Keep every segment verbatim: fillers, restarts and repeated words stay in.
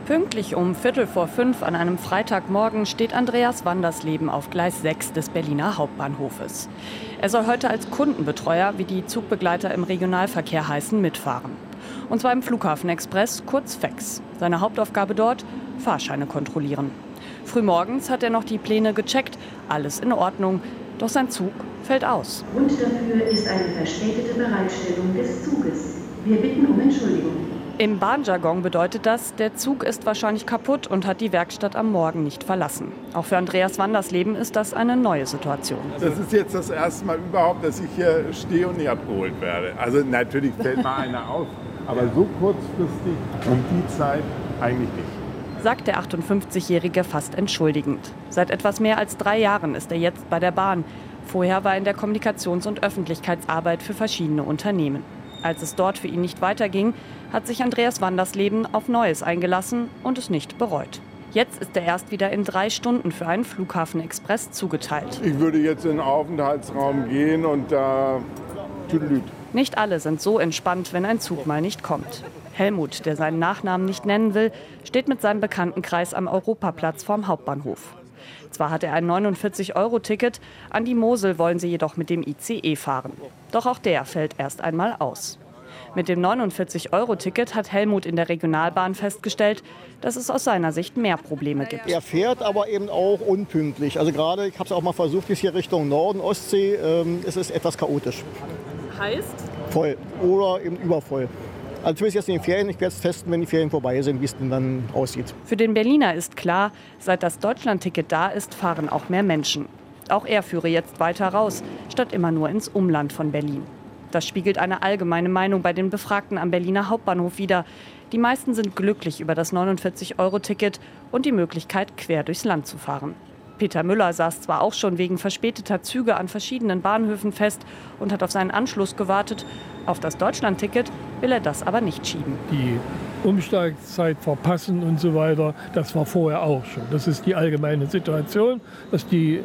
Pünktlich um Viertel vor fünf an einem Freitagmorgen steht Andreas Wandersleben auf Gleis sechs des Berliner Hauptbahnhofes. Er soll heute als Kundenbetreuer, wie die Zugbegleiter im Regionalverkehr heißen, mitfahren. Und zwar im Flughafenexpress, kurz F E X. Seine Hauptaufgabe dort? Fahrscheine kontrollieren. Frühmorgens hat er noch die Pläne gecheckt. Alles in Ordnung. Doch sein Zug fällt aus. Grund dafür ist eine verspätete Bereitstellung des Zuges. Wir bitten um Entschuldigung. Im Bahnjargon bedeutet das, der Zug ist wahrscheinlich kaputt und hat die Werkstatt am Morgen nicht verlassen. Auch für Andreas Wandersleben ist das eine neue Situation. Das ist jetzt das erste Mal überhaupt, dass ich hier stehe und nicht abgeholt werde. Also natürlich fällt mal einer auf, aber so kurzfristig um die Zeit eigentlich nicht. Sagt der achtundfünfzigjährige fast entschuldigend. Seit etwas mehr als drei Jahren ist er jetzt bei der Bahn. Vorher war er in der Kommunikations- und Öffentlichkeitsarbeit für verschiedene Unternehmen. Als es dort für ihn nicht weiterging, hat sich Andreas Wandersleben auf Neues eingelassen und es nicht bereut. Jetzt ist er erst wieder in drei Stunden für einen Flughafenexpress zugeteilt. Ich würde jetzt in den Aufenthaltsraum gehen und da tüdelüt. Nicht alle sind so entspannt, wenn ein Zug mal nicht kommt. Helmut, der seinen Nachnamen nicht nennen will, steht mit seinem Bekanntenkreis am Europaplatz vorm Hauptbahnhof. Zwar hat er ein neunundvierzig Euro Ticket, an die Mosel wollen sie jedoch mit dem I C E fahren. Doch auch der fällt erst einmal aus. Mit dem neunundvierzig Euro Ticket hat Helmut in der Regionalbahn festgestellt, dass es aus seiner Sicht mehr Probleme gibt. Er fährt aber eben auch unpünktlich. Also gerade, ich habe es auch mal versucht, bis hier Richtung Norden, Ostsee, ähm, es ist etwas chaotisch. Heißt? Voll oder eben übervoll. Also zumindest jetzt in den Ferien. Ich werde es testen, wenn die Ferien vorbei sind, wie es denn dann aussieht. Für den Berliner ist klar, seit das Deutschlandticket da ist, fahren auch mehr Menschen. Auch er führe jetzt weiter raus, statt immer nur ins Umland von Berlin. Das spiegelt eine allgemeine Meinung bei den Befragten am Berliner Hauptbahnhof wider. Die meisten sind glücklich über das neunundvierzig Euro Ticket und die Möglichkeit, quer durchs Land zu fahren. Peter Müller saß zwar auch schon wegen verspäteter Züge an verschiedenen Bahnhöfen fest und hat auf seinen Anschluss gewartet. Auf das Deutschlandticket will er das aber nicht schieben. Die Umsteigzeit verpassen und so weiter, das war vorher auch schon. Das ist die allgemeine Situation, dass die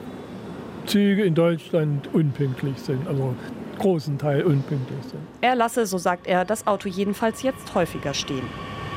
Züge in Deutschland unpünktlich sind, also großen Teil unpünktlich sind. Er lasse, so sagt er, das Auto jedenfalls jetzt häufiger stehen.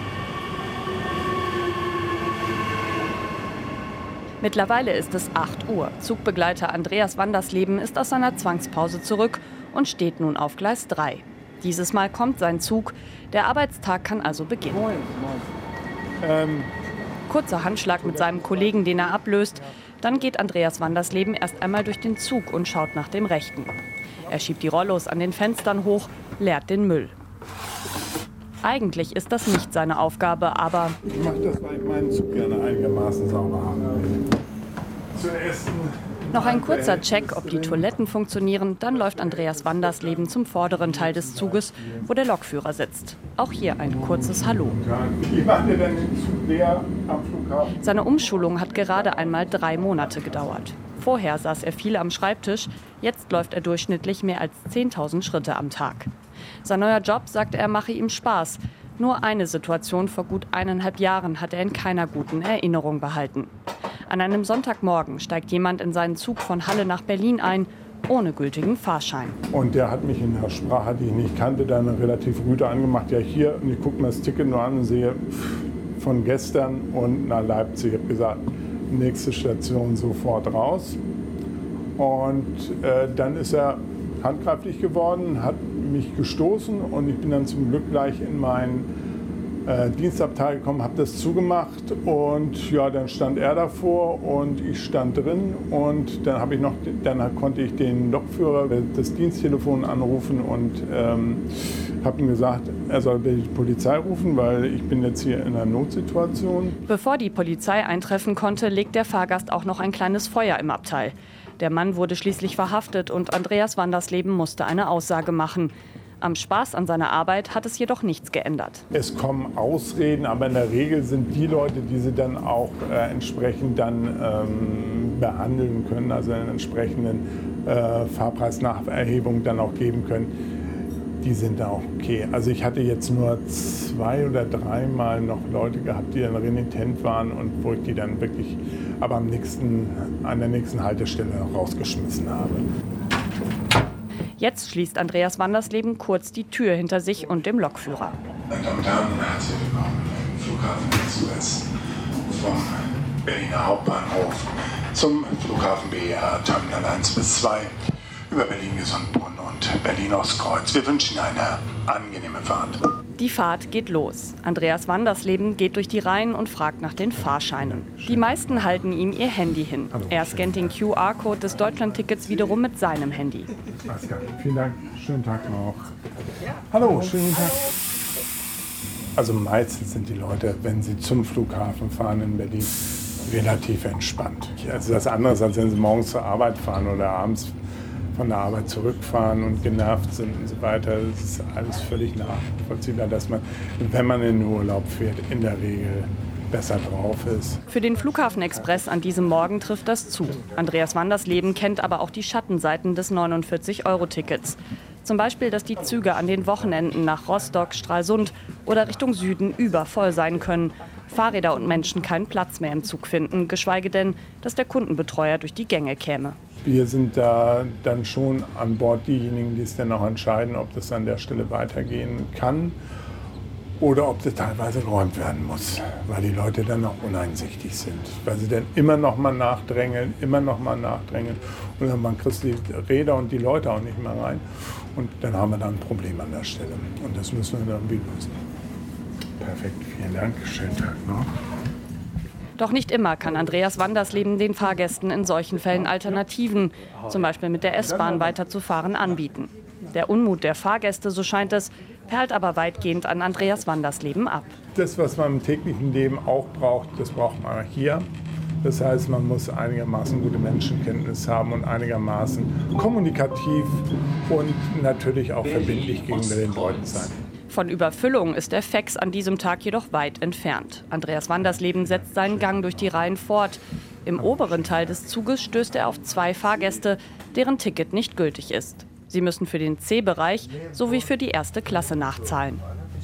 Mittlerweile ist es acht Uhr. Zugbegleiter Andreas Wandersleben ist aus seiner Zwangspause zurück und steht nun auf Gleis drei. Dieses Mal kommt sein Zug. Der Arbeitstag kann also beginnen. Moin, moin. Ähm. Kurzer Handschlag mit seinem Kollegen, den er ablöst. Dann geht Andreas Wandersleben erst einmal durch den Zug und schaut nach dem Rechten. Er schiebt die Rollos an den Fenstern hoch, leert den Müll. Eigentlich ist das nicht seine Aufgabe, aber Ich mache das, weil ich meinen Zug gerne einigermaßen sauber habe. Zuerst noch ein kurzer Check, ob die Toiletten funktionieren. Dann läuft Andreas Wandersleben zum vorderen Teil des Zuges, wo der Lokführer sitzt. Auch hier ein kurzes Hallo. Wie macht ihr denn den Zug leer am Flughafen? Seine Umschulung hat gerade einmal drei Monate gedauert. Vorher saß er viel am Schreibtisch, jetzt läuft er durchschnittlich mehr als zehntausend Schritte am Tag. Sein neuer Job, sagt er, mache ihm Spaß. Nur eine Situation vor gut eineinhalb Jahren hat er in keiner guten Erinnerung behalten. An einem Sonntagmorgen steigt jemand in seinen Zug von Halle nach Berlin ein, ohne gültigen Fahrschein. Und der hat mich in der Sprache, die ich nicht kannte, dann relativ rüde angemacht. Ja, hier, und ich gucke mir das Ticket nur an und sehe pff, von gestern und nach Leipzig. Ich habe gesagt, nächste Station sofort raus. Und äh, dann ist er handgreiflich geworden, hat mich gestoßen und ich bin dann zum Glück gleich in meinen äh, Dienstabteil gekommen, habe das zugemacht und ja, dann stand er davor und ich stand drin und dann habe ich noch, dann konnte ich den Lokführer, das Diensttelefon anrufen und ähm, habe ihm gesagt, er soll die Polizei rufen, weil ich bin jetzt hier in einer Notsituation. Bevor die Polizei eintreffen konnte, legt der Fahrgast auch noch ein kleines Feuer im Abteil. Der Mann wurde schließlich verhaftet und Andreas Wandersleben musste eine Aussage machen. Am Spaß an seiner Arbeit hat es jedoch nichts geändert. Es kommen Ausreden, aber in der Regel sind die Leute, die sie dann auch äh, entsprechend dann ähm, behandeln können, also einen entsprechenden äh, Fahrpreisnacherhebung dann auch geben können, die sind da auch okay. Also ich hatte jetzt nur zwei oder dreimal noch Leute gehabt, die dann renitent waren und wo ich die dann wirklich aber am nächsten, an der nächsten Haltestelle rausgeschmissen habe. Jetzt schließt Andreas Wandersleben kurz die Tür hinter sich und dem Lokführer. Meine Damen und Herren, herzlich willkommen im Flughafen Express vom Berliner Hauptbahnhof zum Flughafen B E R Terminal eins bis zwei über Berlin-Gesundbrunnen und Berlin-Ostkreuz. Wir wünschen Ihnen eine angenehme Fahrt. Die Fahrt geht los. Andreas Wandersleben geht durch die Reihen und fragt nach den Fahrscheinen. Die meisten halten ihm ihr Handy hin. Er scannt den Q R-Code des Deutschlandtickets wiederum mit seinem Handy. Vielen Dank. Schönen Tag noch. Hallo, schönen Tag. Also meistens sind die Leute, wenn sie zum Flughafen fahren in Berlin, relativ entspannt. Also das andere ist, als wenn sie morgens zur Arbeit fahren oder abends von der Arbeit zurückfahren und genervt sind und so weiter. Das ist alles völlig nachvollziehbar, dass man, wenn man in den Urlaub fährt, in der Regel besser drauf ist. Für den Flughafen Express an diesem Morgen trifft das zu. Andreas Wandersleben kennt aber auch die Schattenseiten des neunundvierzig-Euro-Tickets. Zum Beispiel, dass die Züge an den Wochenenden nach Rostock, Stralsund oder Richtung Süden übervoll sein können. Fahrräder und Menschen keinen Platz mehr im Zug finden, geschweige denn, dass der Kundenbetreuer durch die Gänge käme. Wir sind da dann schon an Bord diejenigen, die es dann auch entscheiden, ob das an der Stelle weitergehen kann oder ob das teilweise geräumt werden muss, weil die Leute dann noch uneinsichtig sind, weil sie dann immer noch mal nachdrängeln, immer noch mal nachdrängeln und dann kriegst du die Räder und die Leute auch nicht mehr rein und dann haben wir dann ein Problem an der Stelle und das müssen wir dann irgendwie lösen. Perfekt, vielen Dank, schönen Tag noch. Doch nicht immer kann Andreas Wandersleben den Fahrgästen in solchen Fällen Alternativen, zum Beispiel mit der S-Bahn weiterzufahren, anbieten. Der Unmut der Fahrgäste, so scheint es, perlt aber weitgehend an Andreas Wandersleben ab. Das, was man im täglichen Leben auch braucht, das braucht man hier. Das heißt, man muss einigermaßen gute Menschenkenntnis haben und einigermaßen kommunikativ und natürlich auch verbindlich gegenüber den Leuten sein. Von Überfüllung ist der Fax an diesem Tag jedoch weit entfernt. Andreas Wandersleben setzt seinen Gang durch die Reihen fort. Im oberen Teil des Zuges stößt er auf zwei Fahrgäste, deren Ticket nicht gültig ist. Sie müssen für den C-Bereich sowie für die erste Klasse nachzahlen.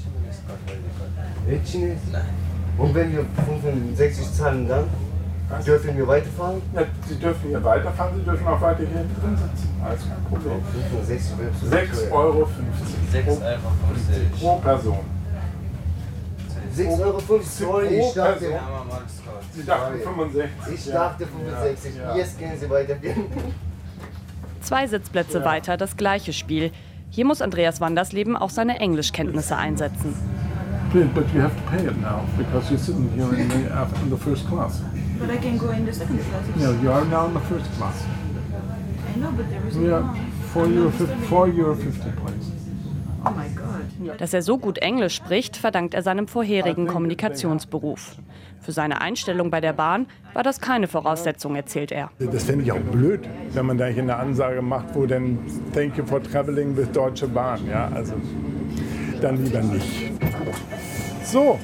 Und wenn wir fünfundsechzig zahlen, dann dürfen wir weiterfahren? Ja, Sie dürfen hier weiterfahren, Sie dürfen auch weiter hier drin sitzen. Alles kein Problem. sechs Euro fünfzig pro Person. sechs Euro fünfzig pro Person? Sie dachten fünfundsechzig. Ich dachte fünfundsechzig. Jetzt gehen Sie weiter. Zwei Sitzplätze ja. weiter das gleiche Spiel. Hier muss Andreas Wandersleben auch seine Englischkenntnisse einsetzen. But you have to pay it now because you're sitting here in the, in the first class. But I can go in the second class. No, you are now in the first class. I know, but there is no. Yeah, four euro fifty, please. Oh my God. Dass er so gut Englisch spricht, verdankt er seinem vorherigen Kommunikationsberuf. Für seine Einstellung bei der Bahn war das keine Voraussetzung, erzählt er. Das fände ich auch blöd, wenn man da hier eine Ansage macht, wo dann Thank you for traveling with Deutsche Bahn. Ja, also dann lieber nicht. So.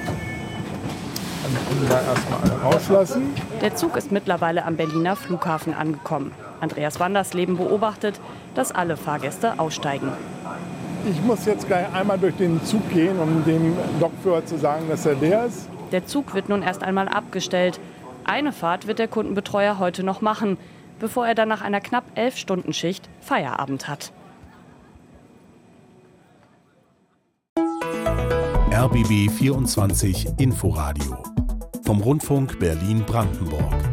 Dann können wir da erstmal alle rauslassen. Der Zug ist mittlerweile am Berliner Flughafen angekommen. Andreas Wandersleben beobachtet, dass alle Fahrgäste aussteigen. Ich muss jetzt gleich einmal durch den Zug gehen, um dem Lokführer zu sagen, dass er leer ist. Der Zug wird nun erst einmal abgestellt. Eine Fahrt wird der Kundenbetreuer heute noch machen, bevor er dann nach einer knapp elf Stunden Schicht Feierabend hat. R B B vierundzwanzig Inforadio vom Rundfunk Berlin-Brandenburg.